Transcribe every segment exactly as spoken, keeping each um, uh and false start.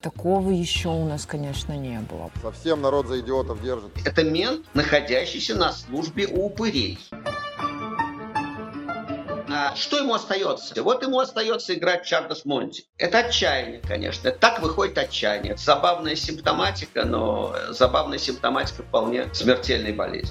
Такого еще у нас, конечно, не было. Совсем народ за идиотов держит. Это мент, находящийся на службе у упырей. А что ему остается? Вот ему остается играть Чарльз Монти. Это отчаяние, конечно. Так выходит отчаяние. Это забавная симптоматика, но забавная симптоматика вполне смертельной болезни.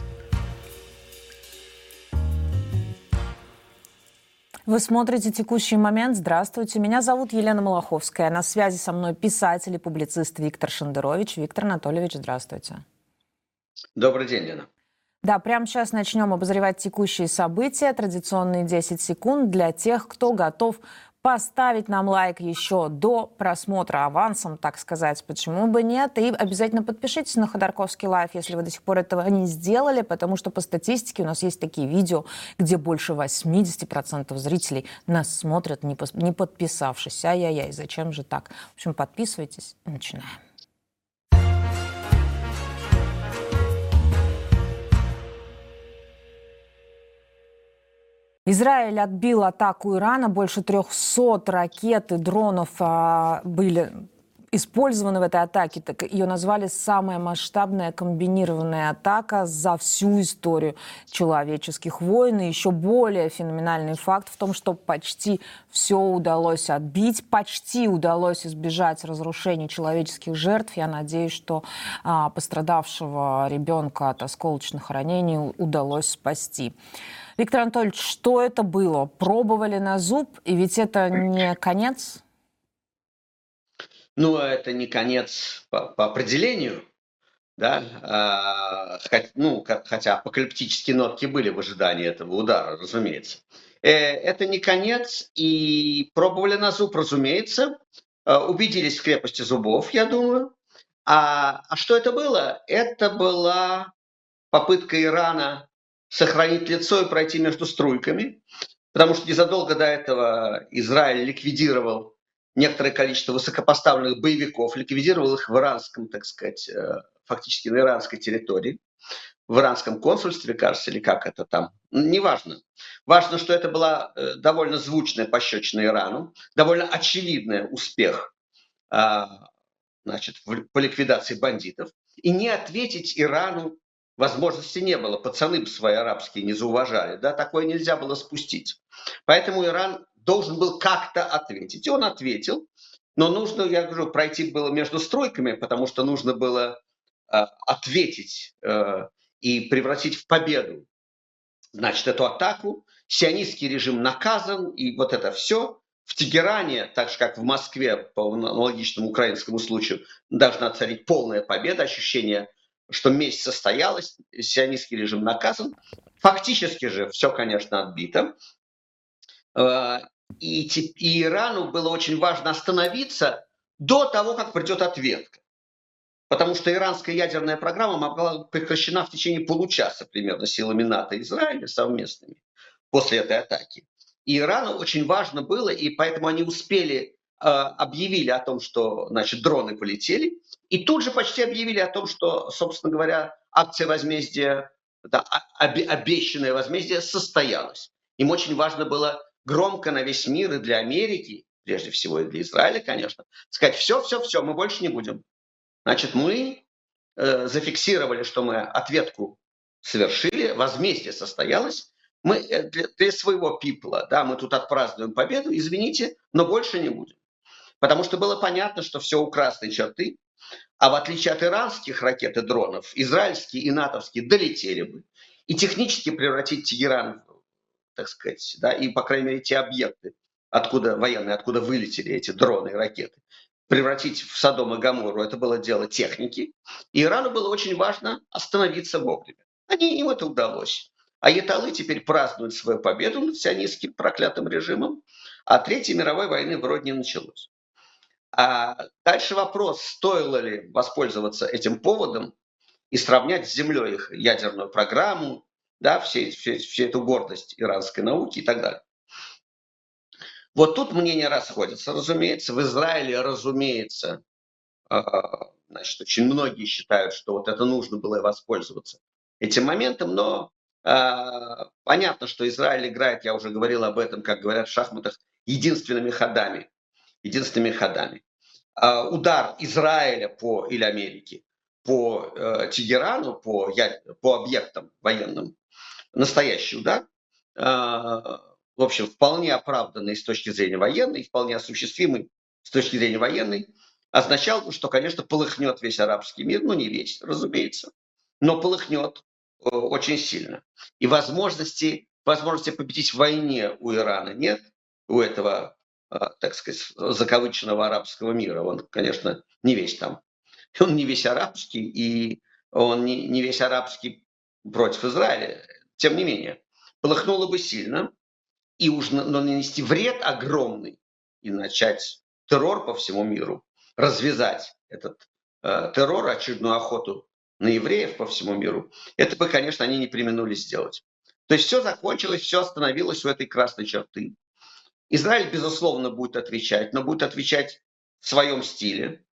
Вы смотрите «Текущий момент». Здравствуйте. Меня зовут Елена Малаховская. На связи со мной писатель и публицист Виктор Шендерович. Виктор Анатольевич, здравствуйте. Добрый день, Лена. Да, прямо сейчас начнем обозревать текущие события. Традиционные десять секунд для тех, кто готов поставить нам лайк еще до просмотра авансом, так сказать. Почему бы нет? И обязательно подпишитесь на Ходорковский лайв, если вы до сих пор этого не сделали, потому что по статистике у нас есть такие видео, где больше восемьдесят процентов зрителей нас смотрят, не, пос- не подписавшись. Ай-яй-яй, зачем же так? В общем, подписывайтесь и начинаем. Израиль отбил атаку Ирана. Больше трехсот ракет и дронов а, были использованы в этой атаке. Так ее назвали самая масштабная комбинированная атака за всю историю человеческих войн. И еще более феноменальный факт в том, что почти все удалось отбить, почти удалось избежать разрушений человеческих жертв. Я надеюсь, что а, пострадавшего ребенка от осколочных ранений удалось спасти. Виктор Анатольевич, что это было? Пробовали на зуб, и ведь это не конец? Ну, это не конец по, по определению, да, а, хоть, ну, как, хотя апокалиптические нотки были в ожидании этого удара, разумеется. Э, это не конец, и пробовали на зуб, разумеется, э, убедились в крепости зубов, я думаю. А, а что это было? Это была попытка Ирана сохранить лицо и пройти между струйками, потому что незадолго до этого Израиль ликвидировал некоторое количество высокопоставленных боевиков, ликвидировал их в иранском, так сказать, фактически на иранской территории, в иранском консульстве, кажется, или как это там, неважно. Важно, что это была довольно звучная пощечина Ирану, довольно очевидный успех, значит, по ликвидации бандитов, и не ответить Ирану возможности не было. Пацаны бы свои арабские не зауважали. Да? Такое нельзя было спустить. Поэтому Иран должен был как-то ответить. И он ответил. Но нужно, я говорю, пройти было между стройками, потому что нужно было э, ответить э, и превратить в победу, значит, эту атаку. Сионистский режим наказан, и вот это все. В Тегеране, так же как в Москве, по аналогичному украинскому случаю, должна царить полная победа, ощущение, что месть состоялась, сионистский режим наказан. Фактически же все, конечно, отбито. И, и Ирану было очень важно остановиться до того, как придет ответка. Потому что иранская ядерная программа была прекращена в течение получаса примерно силами НАТО и Израиля совместными после этой атаки. И Ирану очень важно было, и поэтому они успели, э, объявили о том, что, значит, дроны полетели, и тут же почти объявили о том, что, собственно говоря, акция возмездия, да, обещанное возмездие состоялось. Им очень важно было громко на весь мир и для Америки, прежде всего и для Израиля, конечно, сказать: все, все, все, мы больше не будем. Значит, мы э, зафиксировали, что мы ответку совершили, возмездие состоялось. Мы для, для своего пипла, да, мы тут отпразднуем победу, извините, но больше не будем. Потому что было понятно, что все у красной черты, а в отличие от иранских ракет и дронов, израильские и натовские долетели бы. И технически превратить Тегеран, так сказать, да, и, по крайней мере, те объекты, откуда военные, откуда вылетели эти дроны и ракеты, превратить в Содом и Гоморру, это было дело техники. И Ирану было очень важно остановиться вовремя. Они, им это удалось. Аятоллы теперь празднуют свою победу над сионистским проклятым режимом, а Третьей мировой войны вроде не началось. А дальше вопрос, стоило ли воспользоваться этим поводом и сравнять с землей их ядерную программу, да, все, все, всю эту гордость иранской науки и так далее. Вот тут мнения расходятся, разумеется. В Израиле, разумеется, значит, очень многие считают, что вот это нужно было воспользоваться этим моментом, но понятно, что Израиль играет, я уже говорил об этом, как говорят в шахматах, единственными ходами. Единственными ходами. э, удар Израиля по, или Америки по э, Тегерану, по, я, по объектам военным, настоящий удар, э, в общем, вполне оправданный с точки зрения военной, вполне осуществимый с точки зрения военной, означал бы, что, конечно, полыхнет весь арабский мир, ну не весь, разумеется, но полыхнет э, очень сильно. И возможности, возможности победить в войне у Ирана нет, у этого, э, так сказать, закавыченного арабского мира. Он, конечно, не весь там. Он не весь арабский, и он не, не весь арабский против Израиля. Тем не менее, полыхнуло бы сильно, и уж на- но нанести вред огромный и начать террор по всему миру, развязать этот э, террор, очередную охоту на евреев по всему миру, это бы, конечно, они не преминули сделать. То есть все закончилось, все остановилось у этой красной черты. Израиль, безусловно, будет отвечать, но будет отвечать в своем стиле.